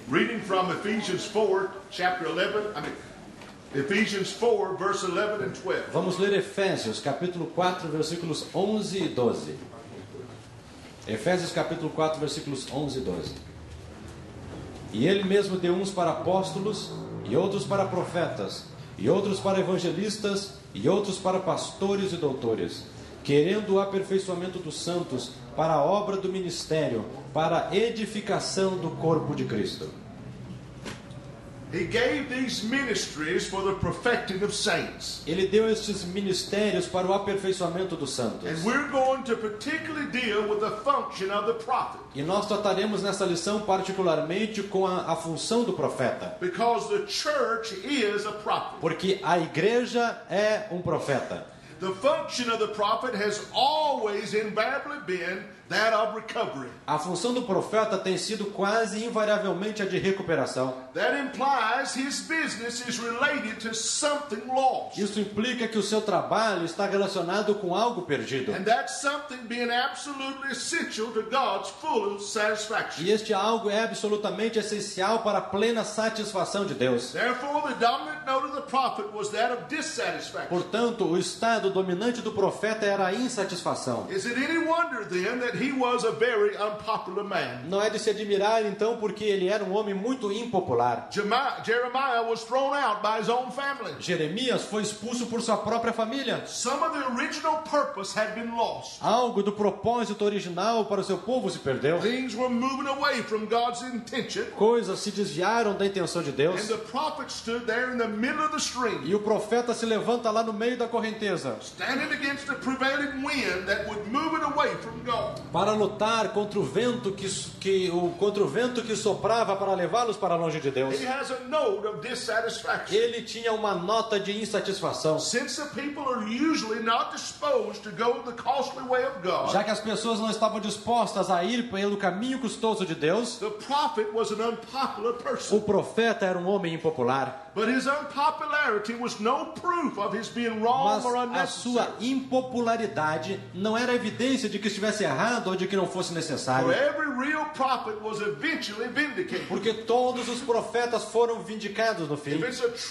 Reading from Ephesians 4, chapter 11, Ephesians 4, verse 11 and 12. Vamos ler Efésios, capítulo 4, versículos 11 e 12. Efésios, capítulo 4, versículos 11 e 12. E ele mesmo deu uns para apóstolos, e outros para profetas, e outros para evangelistas, e outros para pastores e doutores, querendo o aperfeiçoamento dos santos, para a obra do ministério, para a edificação do corpo de Cristo. He gave these ministries for the perfecting of saints. Ele deu estes ministérios para o aperfeiçoamento dos santos. And we're going to particularly deal with the function of the prophet. E nós trataremos nessa lição particularmente com a função do profeta. Because the church is a prophet. Porque a igreja é um profeta. The function of the prophet has always invariably been that of recovery. A função do profeta tem sido quase invariavelmente a de recuperação. That implies his business is related to something lost. Isso implica que o seu trabalho está relacionado com algo perdido. And that something being absolutely essential to God's full satisfaction. E este algo é absolutamente essencial para a plena satisfação de Deus. Therefore, the dominant note of the prophet was that of dissatisfaction. Portanto, o estado dominante do profeta era a insatisfação. Is it any wonder then that he was a very unpopular man? Não é de se admirar então porque ele era um homem muito impopular. Jeremiah was thrown out by his own family. Jeremias foi expulso por sua própria família. Some of the original purpose had been lost. Algo do propósito original para o seu povo se perdeu. Things were moving away from God's intention. Coisas se desviaram da intenção de Deus. And the prophet stood there in the middle of the stream. E o profeta se levanta lá no meio da correnteza, Standing against the prevailing wind that would move it away from God. para lutar contra o vento que soprava para levá-los para longe de Deus. He has a note of dissatisfaction. Ele tinha uma nota de insatisfação. Since the people are usually not disposed to go the costly way of God, Já que as pessoas não estavam dispostas a ir pelo caminho custoso de Deus, the prophet was an unpopular person. o profeta era um homem impopular. But his unpopularity was no proof of his being wrong Mas or a unnecessary. sua impopularidade não era evidência de que estivesse errado ou de que não fosse For necessário. every real prophet was eventually vindicated. Porque todos os profetas foram vindicados no fim. If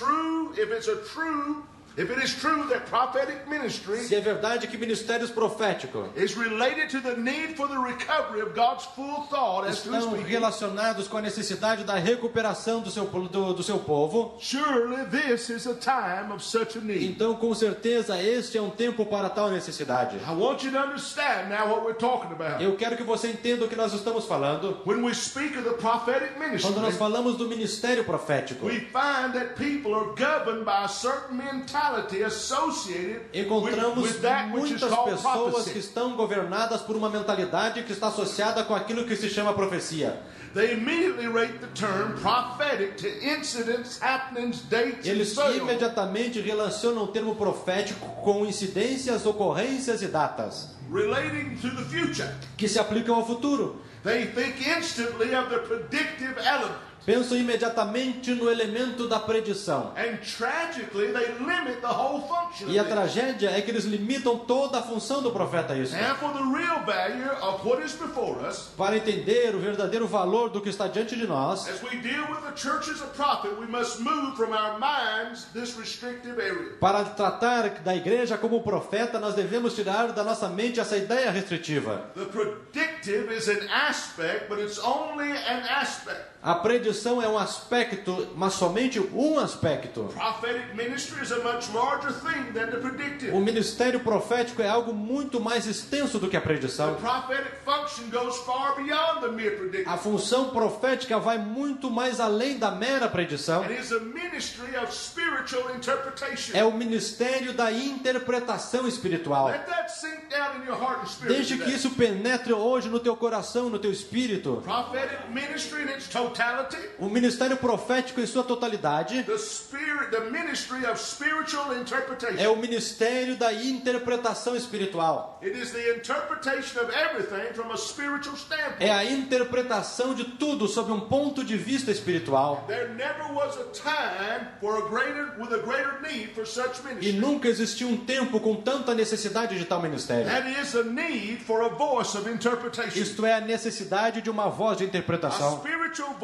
it is true that prophetic ministry Se é verdade que ministérios proféticos is related to the need for the recovery of God's full thought as to his estão people, relacionados com a necessidade da recuperação do seu povo, surely this is a time of such a need. então com certeza este é um tempo para tal necessidade. I want you to understand now what we're talking about. Eu quero que você entenda o que nós estamos falando. When we speak of the prophetic ministry, Quando nós falamos do ministério profético, we find that people are governed by a certain mentality associated encontramos with that which is muitas called pessoas que prophecy. estão governadas por uma mentalidade que está associada com aquilo que se chama profecia. They immediately rate the term prophetic to incidents, happenings, dates, and Eles so on, imediatamente relacionam o termo profético com incidências, ocorrências e datas relating to the future. que se aplicam ao futuro. They think instantly of the predictive element. Pensam imediatamente no elemento da predição. And tragically, they limit the whole function E a of it. tragédia é que eles limitam toda a função do profeta a isso. And for the real value of what is before us, Para entender o verdadeiro valor do que está diante de nós, as we deal with the church as a prophet, we must move from our minds this restrictive area. para tratar da igreja como profeta, nós devemos tirar da nossa mente essa ideia restritiva. The predictive is an aspect, but it's only an aspect. A predição é um aspecto, mas somente um aspecto. Prophetic ministry is a much larger thing than the predictive. O ministério profético é algo muito mais extenso do que a The predição. prophetic function goes far beyond the mere predictive. A função profética vai muito mais além da mera predição. It is a ministry of spiritual interpretation. É o ministério da interpretação espiritual. Let that sink down in your heart and spirit. Deixe que today. isso penetre hoje no teu coração, no teu espírito. Prophetic ministry in its totality, O ministério profético em sua totalidade the ministry of spiritual interpretation. é o ministério da interpretação espiritual. It is the interpretation of everything from a spiritual standpoint. É a interpretação de tudo sob um ponto de vista espiritual. There never was a time with a greater need for such E ministry. nunca existiu um tempo com tanta necessidade de tal ministério. That is a need for a voice of interpretation. Isto é a necessidade de uma voz de A interpretação. spiritual voice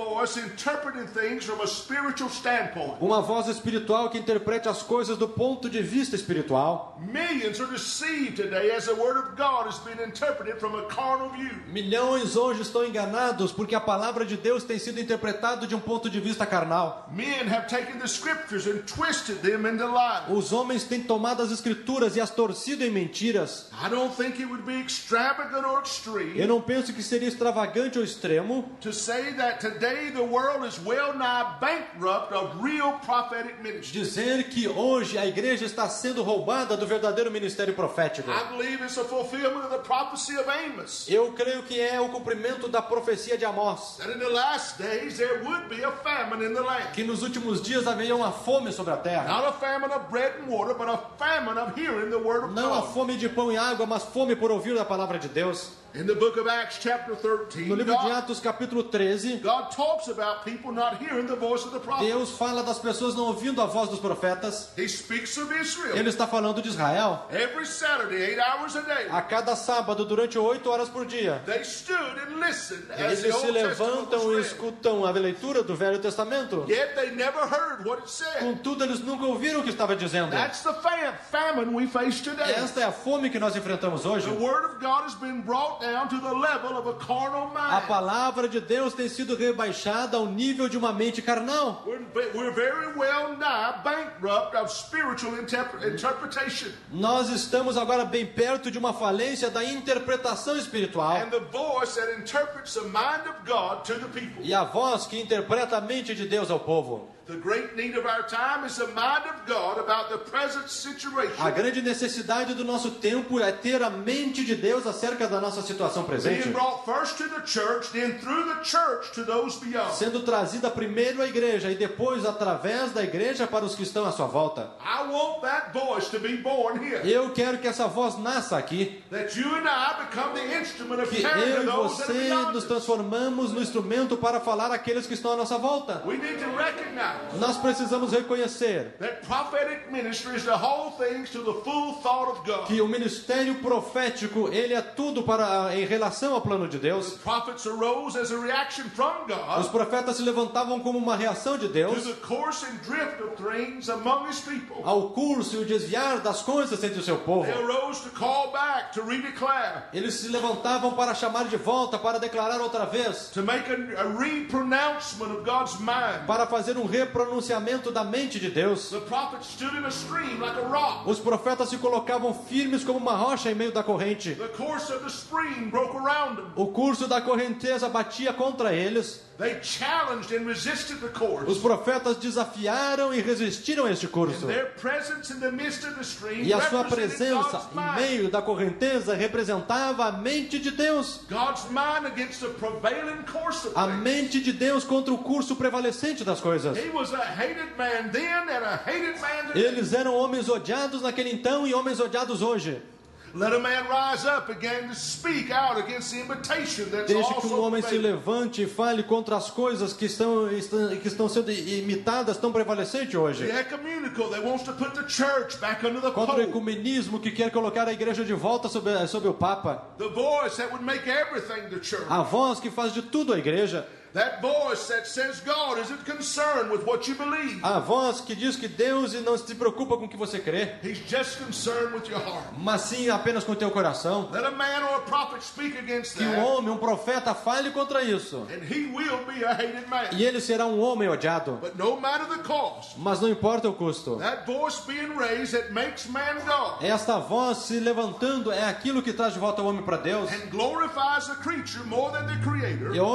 interpreting things from a spiritual standpoint. Uma voz espiritual que interprete as coisas do ponto de vista espiritual. Millions are deceived today as the Word of God is being interpreted from a carnal view. Milhões hoje estão enganados porque a palavra de Deus tem sido interpretada de um ponto de vista carnal. Men have taken the scriptures and twisted them into lies. Os homens têm tomado as escrituras e as torcido em mentiras. I don't think it would be extravagant or extreme Eu não penso que seria extravagante ou extremo to say that today the world is well nigh bankrupt of real prophetic ministry. dizer que hoje a igreja está sendo roubada do verdadeiro ministério profético. I believe it's a fulfillment of the prophecy of Amos. Eu creio que é o cumprimento da profecia de Amós, That in the last days there would be a famine in the land. que nos últimos dias haveria uma fome sobre a terra. Not a famine of bread and water, but a famine of hearing the word of Não a God. fome de pão e água, mas fome por ouvir a palavra de Deus. In the book of Acts chapter 13, No livro de God Atos, capítulo 13, talks about people not hearing the voice of the prophet. Deus fala das pessoas não ouvindo a voz dos profetas. He speaks of Israel. Ele está falando de Israel. Every Saturday, 8 hours a day, A cada sábado, durante 8 horas por dia, they stood and listened as the eles se Old Testament levantam e was read. escutam a leitura do Velho Testamento. Yet they never heard what it said. Contudo, eles nunca ouviram o que estava dizendo. That's the famine we face today. Esta é a fome que nós enfrentamos hoje. The word of God has been brought down to the level of a carnal A mind. palavra de Deus tem sido rebaixada ao nível de uma mente carnal. We're very well nigh bankrupt of spiritual interpretation. Nós estamos agora bem perto de uma falência da interpretação espiritual. And the voice that interprets the mind of God to the people. E a voz que interpreta a mente de Deus ao povo. The great need of our time is the mind of God about the present situation. A grande necessidade do nosso tempo é ter a mente de Deus acerca da nossa situação presente, Being brought first to the church, then through the church to those beyond. sendo trazida primeiro à igreja e depois através da igreja para os que estão à sua volta. I want that voice to be born here. Eu quero que essa voz nasça aqui, That you and I become the instrument of que carrying eu e those that are você beyond nos us. transformamos no instrumento para falar àqueles que estão à nossa volta. We need to recognize Nós precisamos reconhecer that prophetic ministry is to hold things to the full thought of God. que o ministério profético, ele é tudo para em relação ao plano de Deus. The prophets arose as a reaction from Os God profetas se levantavam como uma reação de to Deus the course and drift of things among His people. ao curso e o desviar das coisas entre o seu povo. They arose to call back, to redeclare, Eles se levantavam para chamar de volta, para declarar outra vez, to make a repronouncement of God's mind. para fazer um repronunciamento da mente de Deus. The prophets stood in a stream like a rock. Os profetas se colocavam firmes como uma rocha em meio da corrente. The course of the stream broke around them. O curso da correnteza batia contra eles. They challenged and resisted the Os course. profetas desafiaram e resistiram a este curso. Their presence in the midst of the stream E a sua represented presença God's em mind. meio da correnteza representava a mente de Deus. God's mind against the prevailing course of A things. mente de Deus contra o curso prevalecente das coisas. He was a hated man then and a hated man today. Eles eram homens odiados naquele então e homens odiados hoje. Let a man rise up again to speak out against the invitation that's Deixe que um also homem se prevailing. levante e fale contra as coisas que estão sendo imitadas tão prevalecente hoje. The ecumenical that wants to put the church back under the Contra o pope. ecumenismo que quer colocar a igreja de volta sob o Papa. The voice that would make everything the church. A voz que faz de tudo a igreja. That voice that says God isn't concerned with what you believe. A voz que diz que Deus não se preocupa com o que você crê, He's just concerned with your heart. mas sim apenas com o teu coração. Let a man or a prophet speak against Que um that, homem, um profeta fale contra isso. and he will be a hated man. E ele será um homem odiado. But no matter the cost, Mas não importa o custo. that voice being raised that makes man God Esta voz se levantando é aquilo que traz de volta o homem para Deus. and glorifies the creature more than the creator, E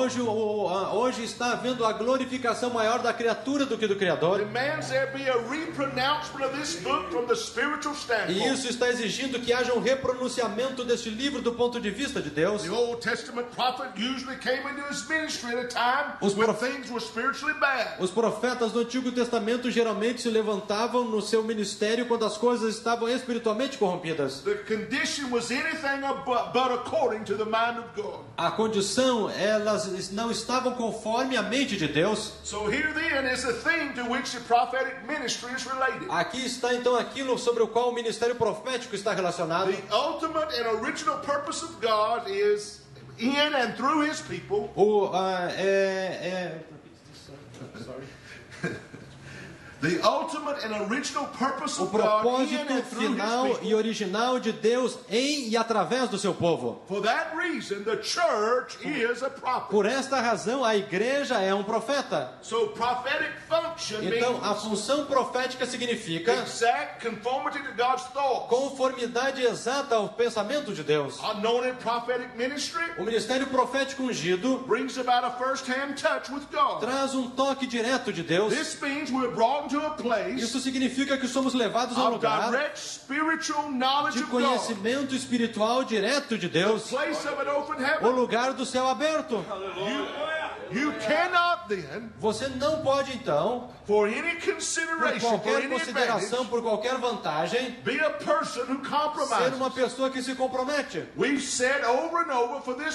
hoje está havendo a glorificação maior da criatura do que do Criador. demands there be a repronouncement of this book from the spiritual E standpoint. isso está exigindo que haja um repronunciamento deste livro do ponto de vista de Deus. The Old Testament prophet usually came into his ministry at a time Os when prof- things were spiritually bad. Os profetas do Antigo Testamento geralmente se levantavam no seu ministério quando as coisas estavam espiritualmente corrompidas. The condition was anything but according to the mind of God. A condição, elas não estavam conforme a mente de Deus. So here then is the thing to which the prophetic ministry is related. Aqui está então aquilo sobre o qual o ministério profético está relacionado. The ultimate and original purpose of God is in and through His people The ultimate and original purpose O of God in propósito and through His final e people. original de Deus em e através do seu povo. For that reason, the church is a prophet. Por esta razão, a igreja é um profeta. So prophetic function Então, a means função profética significa exact conformity to God's thoughts. conformidade exata ao pensamento de Deus. Anointed prophetic ministry O ministério profético ungido brings about a first-hand touch with God. traz um toque direto de Deus. This means we're brought into a place Isso significa que somos levados a um of lugar direct spiritual knowledge de of God. conhecimento espiritual direto de Deus, Place of an open o heaven. lugar do céu aberto. You cannot then, Você não pode então, for any por consideration, for qualquer any consideração, advantage, por qualquer vantagem, be a person who ser compromises. uma pessoa que se compromete. We've said over and over, for this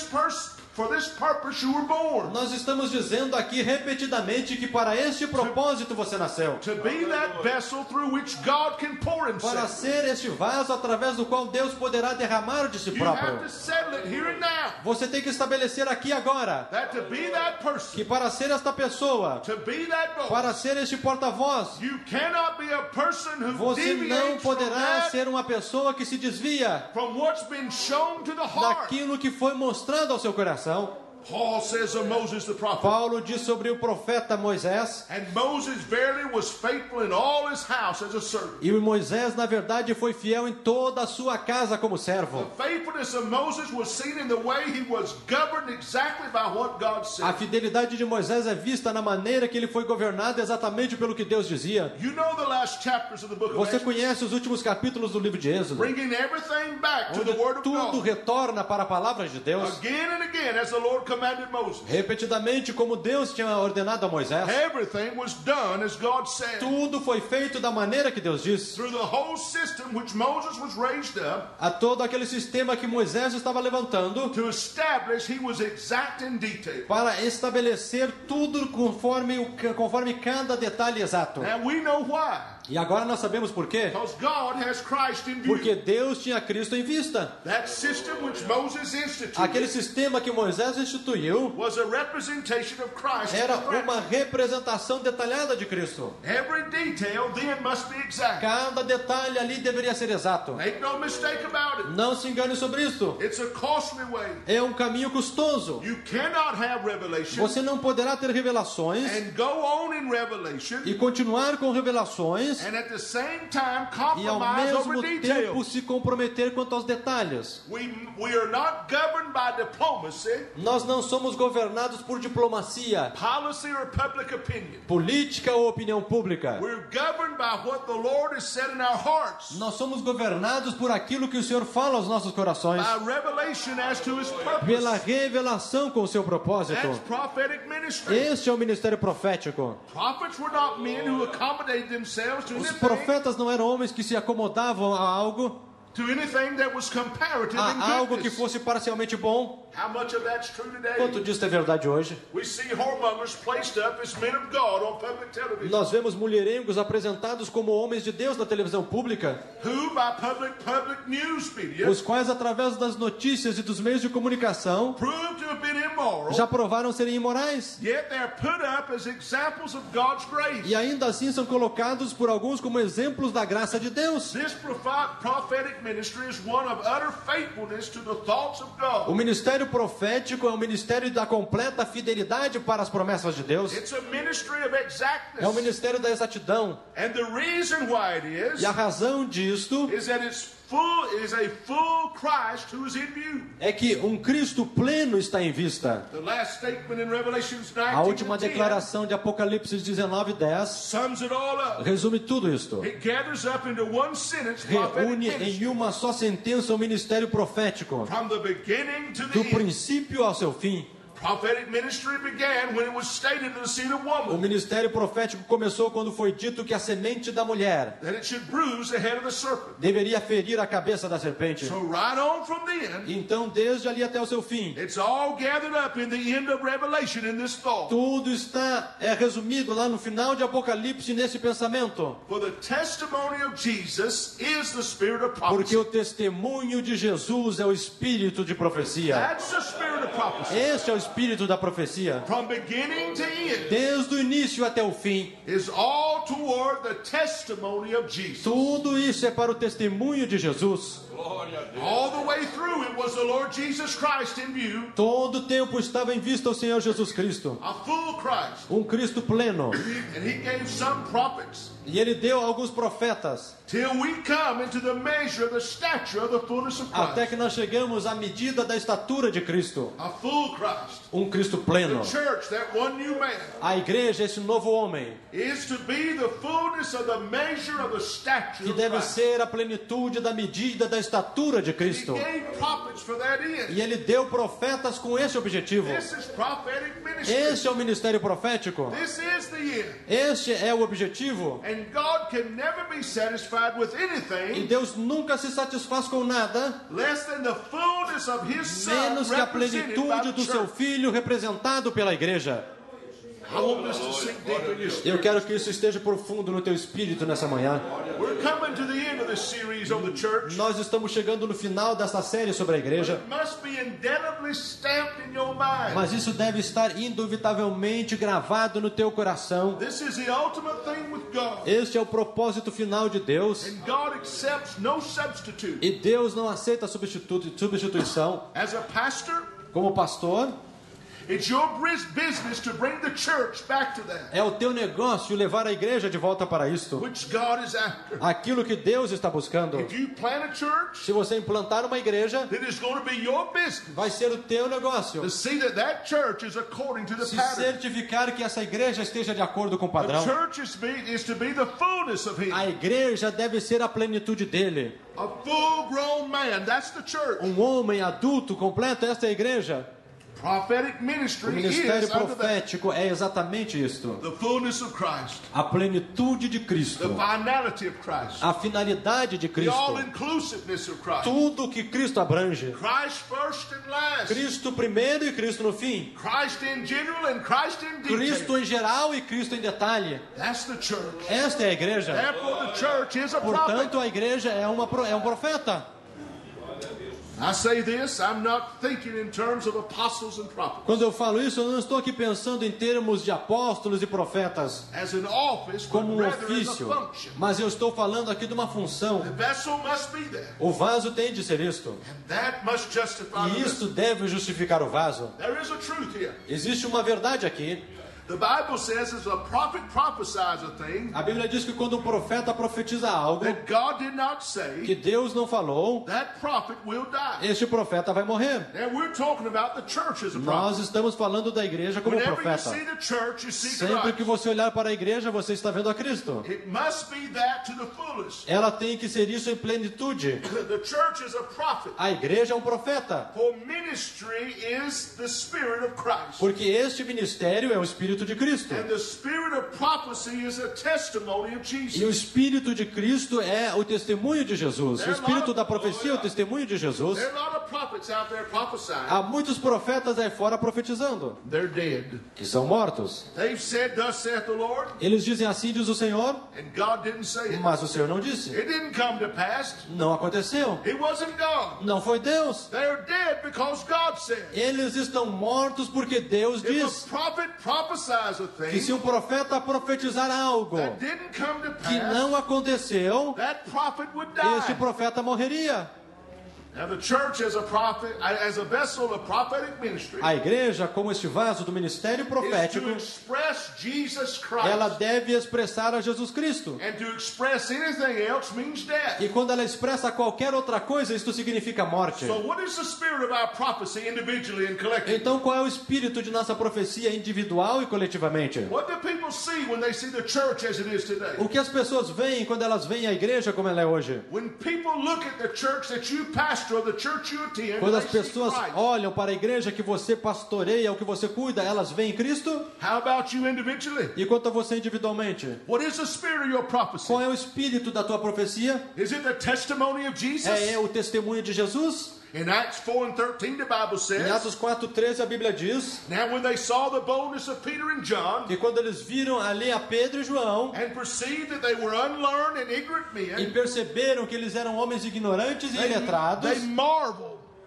purpose you were born. Nós estamos dizendo aqui repetidamente que para este propósito você nasceu. To be that vessel through which God can pour Para Himself. ser este vaso através do qual Deus poderá derramar de si You have próprio. to settle it here and now. Você tem que estabelecer aqui agora That to be that person, que para ser esta pessoa, to be that voice, para ser este porta-voz, you cannot be a person who você não deviates from poderá that, ser uma pessoa que se desvia from what's been shown to the heart. daquilo que foi mostrado ao seu coração. Paul says of Moses the prophet, Paulo diz sobre o profeta Moisés, and Moses verily was faithful in all his house as a servant. e Moisés na verdade foi fiel em toda a sua casa como servo. The faithfulness of Moses was seen in the way he was governed exactly by what God A said. fidelidade de Moisés é vista na maneira que ele foi governado exatamente pelo que Deus dizia. You know the last chapters of the book of Você Exodus, conhece os últimos capítulos do livro de Êxodo, bringing everything back to onde the word of tudo God. retorna para a palavra de Deus. Again and again, as the Lord commanded Moses. Repetidamente, como Deus tinha ordenado a Moisés, Everything was done as God said. tudo foi feito da maneira que Deus disse. Through the whole system which Moses was raised up A todo aquele sistema que Moisés estava levantando to establish, he was exact in detail. para estabelecer tudo conforme cada detalhe exato. And we know why. E agora nós sabemos por quê? Because God has Christ in view. Porque Deus tinha Cristo em vista. That system which Moses instituted Aquele sistema que Moisés instituiu was a representation of Christ. in era the practice. uma representação detalhada de Cristo. Every detail then must be exact. Cada detalhe ali deveria ser exato. Make no mistake about it. Não se engane sobre isso. It's a costly way. É um caminho custoso. You cannot have revelation Você não poderá ter revelações and go on in revelation e continuar com revelações and at the same time e ao compromise over mesmo tempo details. se comprometer quanto aos detalhes. We are not governed by diplomacy, Nós não somos governados por diplomacia, policy, or public opinion. política ou opinião pública. We're governed by what the Lord has said in our hearts, Nós somos governados por aquilo que o Senhor fala aos nossos corações, by revelation as to His purpose. pela revelação com o seu propósito. That's prophetic ministry. Este é o ministério profético. Prophets were not men who accommodated themselves to Os anything, profetas não eram homens que se acomodavam a algo that was comparative in a algo que goodness. fosse parcialmente bom. How much of that's true today? Quanto disso é verdade hoje? We see whoremongers placed up as men of God on public television, Nós vemos mulherengos apresentados como homens de Deus na televisão pública, who by public news media os quais através das notícias e dos meios de comunicação proved to have been immoral, já provaram serem imorais. yet they're put up as examples of God's grace. E ainda assim são colocados por alguns como exemplos da graça de Deus. This prophetic ministry is one of utter faithfulness to the thoughts of God. O ministério profético é um ministério da completa fidelidade para as promessas de Deus. It's a ministry of É o exactness. ministério da exatidão. And the reason why it is E a razão disto is that it's a full Christ who is in view. é que um Cristo pleno está em vista. The last statement in Revelations A 19 última and 10 declaração de Apocalipse 19:10 sums it all up. resume tudo isto. It gathers up into one sentence prophetic Reúne ministry, em uma só sentença o ministério profético, from the beginning to the do end. princípio ao seu fim. Prophetic ministry began when it was stated in the seed of O woman ministério profético começou quando foi dito que a semente da mulher that it should bruise the head of the serpent. deveria ferir a cabeça da serpente. So right on from the end, Então, desde ali até o seu fim, it's all gathered up in the end of Revelation in this thought. tudo está resumido lá no final de Apocalipse nesse pensamento. For the testimony of Jesus is the spirit of Porque prophecy. o testemunho de Jesus é o espírito de profecia. That's the spirit of prophecy. Este é o espírito da profecia, from beginning to end, desde o início até o fim, is all toward the testimony of Jesus. tudo isso é para o testemunho de Jesus. All the way through, it was the Lord Jesus Christ in view, Todo o tempo estava em vista o Senhor Jesus Cristo, a full Christ. um Cristo pleno. And he gave some prophets E ele deu alguns profetas, till we come into the measure of the stature of the fullness of até Christ. que nós chegamos à medida da estatura de Cristo, A full Christ. um Cristo pleno. The church, that one new man, A igreja, esse novo homem, is to be the fullness of the measure of the stature que of deve Christ. ser a plenitude da medida da estatura de He Cristo. gave prophets for that end. E ele deu profetas com esse objetivo. This is prophetic ministry. Este é o ministério profético. This is the end. Este é o objetivo. And God can never be satisfied with E anything Deus nunca se satisfaz com nada less than the fullness of His Son menos que a represented by plenitude the do seu church. Filho representado pela igreja. I want this to sink deep in your spirit. Eu quero que isso esteja profundo no teu espírito nessa manhã. We're coming to the end of this series on the church. Nós estamos chegando no final dessa série sobre a igreja, It must be indelibly stamped in your mind. mas isso deve estar indubitavelmente gravado no teu coração. This is the ultimate thing with God. Este é o propósito final de Deus. And God accepts no substitute. E Deus não aceita substituição. As a pastor, Como pastor, it's your business to bring the church back to that, é o teu negócio levar a igreja de volta para isto. which God is after. Aquilo que Deus está buscando. If you plant a church, Se você implantar uma igreja, it is going to be your business vai ser o teu negócio. to see that that church is according to the Se pattern. certificar que essa igreja esteja de acordo com o The padrão. church is to be the fullness of Him. A igreja deve ser a plenitude dele. A full-grown man, that's the church. Um homem adulto completo, esta é a igreja. Prophetic O ministry ministério is under that. profético é exatamente isto. The fullness of Christ, A plenitude de the Cristo. finality of Christ, A finalidade de the Cristo. all-inclusiveness of Christ. Tudo que Cristo abrange. Christ first and last. Cristo primeiro e Cristo no fim. Christ in general and Christ in detail. Cristo em geral e Cristo em detalhe. That's the church. Esta é a igreja. Therefore, the church is a prophet. Portanto, a igreja é um profeta. I say this, I'm not thinking in terms of apostles and prophets. Quando eu falo isso, eu não estou aqui pensando em termos de apóstolos e profetas As an office, but como um rather as a ofício, function. mas eu estou falando aqui de uma função. The vessel must be there. O vaso tem de ser isto, And that must justify the e vessel. isto deve justificar o vaso. There is a truth here. Existe uma verdade aqui. The Bible says as a prophet prophesies a thing A Bíblia diz que quando um profeta profetiza algo that God did not que say, Deus não falou, that prophet will die. este profeta vai morrer. And we're talking about the church as a Nós prophet. estamos falando da igreja como Whenever you profeta. see the church, you see Sempre que Christ. você olhar para a igreja, você está vendo a Cristo. It must be that to the fullest. Ela tem que ser isso em plenitude. The church is a prophet. A igreja é um profeta, For ministry is the Spirit of Christ. porque este ministério é o Espírito de Cristo. And the Spirit of prophecy is a testimony of E o Jesus. Espírito de Cristo é o testemunho de Jesus. O Espírito da profecia é o testemunho de Jesus. There are a lot of prophets out there prophesying. Há muitos profetas aí fora profetizando, They're dead. que são mortos. They've said, thus saith the Lord, Eles dizem assim, diz o Senhor, and God didn't say it. mas o Senhor não disse. It didn't come to pass. Não aconteceu. It wasn't God. Não foi Deus. They're dead because God said. Eles estão mortos porque Deus If diz. a prophet prophesies a Que se thing um profeta profetizar algo that didn't come to que pass, não aconteceu, that prophet would este die. profeta morreria. Now the church as a prophet, as a vessel of prophetic ministry, A igreja, como este vaso do ministério is profético, to express Jesus ela Christ. deve expressar a Jesus Cristo. And to express anything else means death. E quando ela expressa qualquer outra coisa, isto significa morte. So what is the spirit of our prophecy individually and collectively? Então, qual é o espírito de nossa profecia individual e coletivamente? What do people see when they see the church as it is today? O que as pessoas veem quando elas veem a igreja como ela é hoje? When people look at the church that you pastor or the church you attend, Quando as they see pessoas Christ. olham para a igreja que você pastoreia, o que você cuida, elas veem Cristo? How about you individually? E quanto a você individualmente? What is the spirit of your prophecy? Qual é o espírito da tua profecia? Is it the testimony of Jesus? É o testemunho de Jesus? In Acts 4:13, the Bible Em says, Atos 4:13 a Bíblia diz now when they saw the boldness of Peter and John que quando eles viram ali a Pedro e João and perceived that they were unlearned and ignorant e men, perceberam que eles eram homens ignorantes e they iletrados, marveled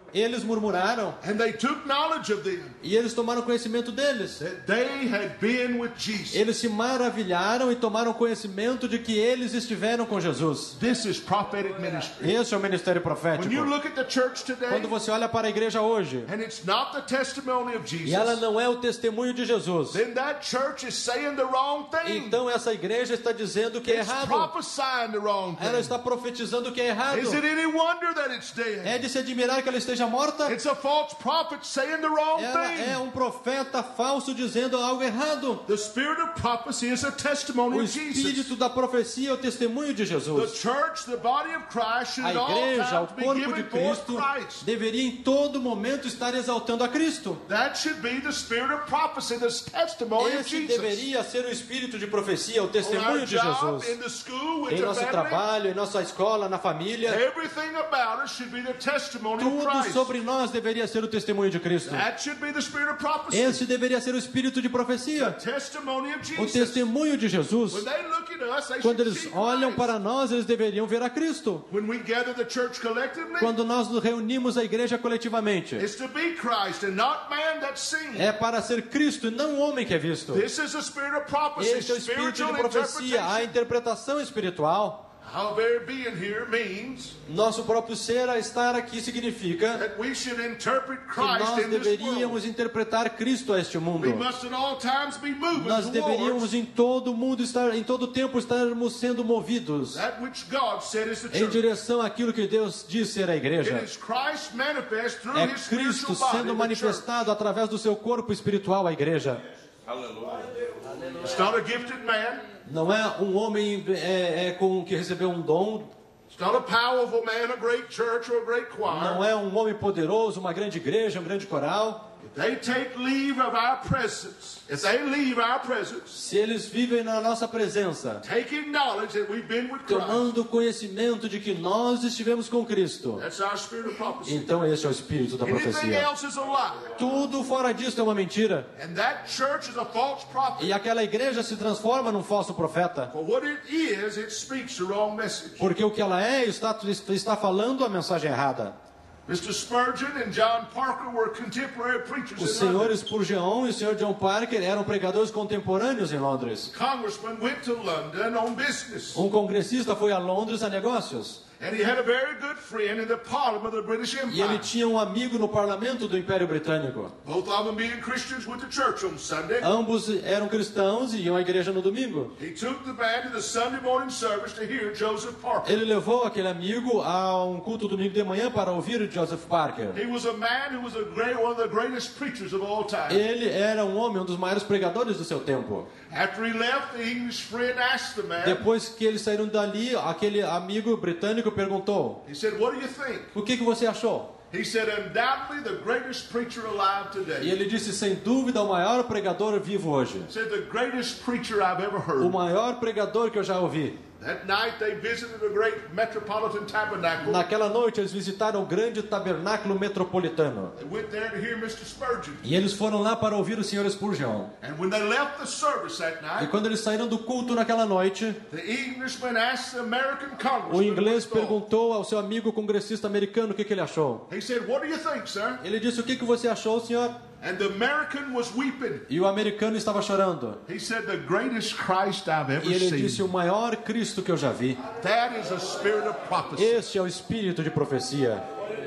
Eles murmuraram and they took knowledge of them, e eles tomaram conhecimento deles. that they had been with Jesus. Eles se maravilharam e tomaram conhecimento de que eles estiveram com Jesus. This is prophetic ministry. Esse é o ministério When you profético. look at the church today, Quando você olha para a igreja hoje, and it's not the testimony of e ela Jesus, não é o testemunho de Jesus, then that church is saying the wrong thing. então essa igreja está dizendo que é It's errado. prophesying the wrong Ela thing. está profetizando que é errado. Is it any wonder that it's dead? É de se admirar que ela esteja morta? It's a false prophet saying the wrong Ela é thing. um profeta falso dizendo algo errado. The spirit of prophecy is a testimony O of Jesus. espírito da profecia é o testemunho de The Jesus. church, the body of Christ, should A at all igreja, o times be corpo de giving forth Cristo, Christ. deveria em todo momento estar exaltando a Cristo. That should be the spirit of prophecy, the testimony of Esse Jesus. deveria ser o espírito de profecia, o On our testemunho de job, Jesus. in the school, with Em the nosso family, trabalho, em nossa escola, na família, everything about us should be the testimony of tudo Christ. sobre nós deveria ser o testemunho de Cristo. That should be the spirit of prophecy. Esse deveria ser o espírito de profecia, Testimony of o Jesus. testemunho de Jesus. When they look at us, they Quando should eles see olham Christ. para nós, eles deveriam ver a Cristo. When we gather the church collectively, Quando nós nos reunimos a igreja coletivamente, it's to be Christ and not man that's seen. é para ser Cristo e não o homem que é visto. This is the spirit of prophecy, Este é o espírito spiritual de profecia, a interpretation. interpretação espiritual. Our very being here means Nosso próprio ser a estar aqui significa that we should interpret que Christ nós in this deveríamos world. interpretar Cristo a este mundo. We must at all times be moving Nós towards deveríamos em todo mundo estar, em todo tempo estarmos sendo movidos that which God said is the em church. direção àquilo que Deus diz ser a It igreja. is Christ manifest through É His Cristo spiritual body, sendo the church. manifestado através do seu corpo espiritual, a igreja. It's not a gifted man. Não é um homem que recebeu um dom. It's not a powerful man, a great church or a great Não choir. é um homem poderoso, uma grande igreja, um grande coral. If they take leave of our presence, if they leave our presence, Se eles vivem na nossa presença, taking knowledge that we've been with Christ, tomando conhecimento de que nós estivemos com Cristo, that's our spirit of prophecy. então esse é o espírito da Anything profecia. else is a lie. Tudo fora disso é uma mentira. And that church is a false prophet. E aquela igreja se transforma num falso profeta. For what it is, it speaks the wrong message. Porque o que ela é está falando a mensagem errada. Mr. Spurgeon and John Parker were contemporary preachers O in senhor London. Spurgeon e o senhor John Parker eram pregadores contemporâneos em Londres. Congressman went to London on business. Um congressista foi a Londres a negócios. And he had a very good friend in the Parliament of the British E ele Empire. tinha um amigo no parlamento do Império Britânico. Both of them being Christians went to church on Sunday. Ambos eram cristãos e iam à igreja no domingo. He took the band to the Sunday morning service to hear Joseph Parker. Ele levou aquele amigo a um culto domingo de manhã para ouvir Joseph Parker. He was a man who was one of the greatest preachers of all time. Ele era um homem, um dos maiores pregadores do seu tempo. After he left, the English friend asked the man, Depois que eles saíram dali, aquele amigo britânico perguntou: he said, "What do you think?" o que você achou? He said, "Undoubtedly the greatest preacher alive E today." ele disse: sem dúvida, o maior pregador vivo hoje. He said, "The greatest preacher I've ever O heard." maior pregador que eu já ouvi. That night they visited a great metropolitan tabernacle. Naquela noite eles visitaram o grande tabernáculo metropolitano. They went there to hear Mr. Spurgeon. E eles foram lá para ouvir o Sr. Spurgeon. And when they left the service that E night, quando eles saíram do culto naquela noite, the Englishman asked the American o congressman, inglês what he thought. perguntou ao seu amigo congressista americano o que ele achou. He said, "What do you think, sir?" Ele disse: o que você achou, senhor? And the American was weeping. E o americano estava chorando. He said, "The greatest Christ I've E ever ele disse: seen." o maior Cristo que eu já vi. That is a spirit of prophecy. Este é o espírito de profecia.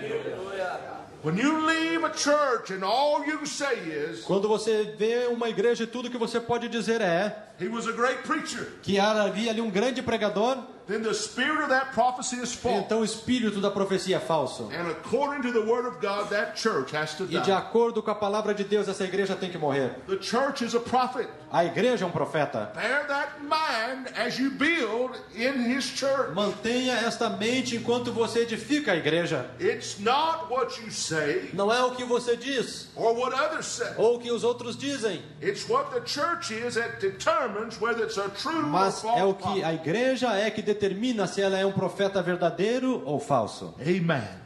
When you leave a church and all you can say is, Quando você vê uma igreja e tudo que você pode dizer é "He was a great preacher," que havia ali um grande pregador, then the spirit of that prophecy is false. então o espírito da profecia é falso. And according to the word of God, that church has to E de die. acordo com a palavra de Deus, essa igreja tem que morrer. The church is a prophet. A igreja é um profeta. Bear that in mind as you build in His church. Mantenha esta mente enquanto você edifica a igreja. It's not what you say Não é o que você diz or what others say. ou o que os outros dizem, It's what the church is that determines whether it's a true or mas false é o que prophet. a igreja é que determina se ela é um profeta verdadeiro ou falso. Amen.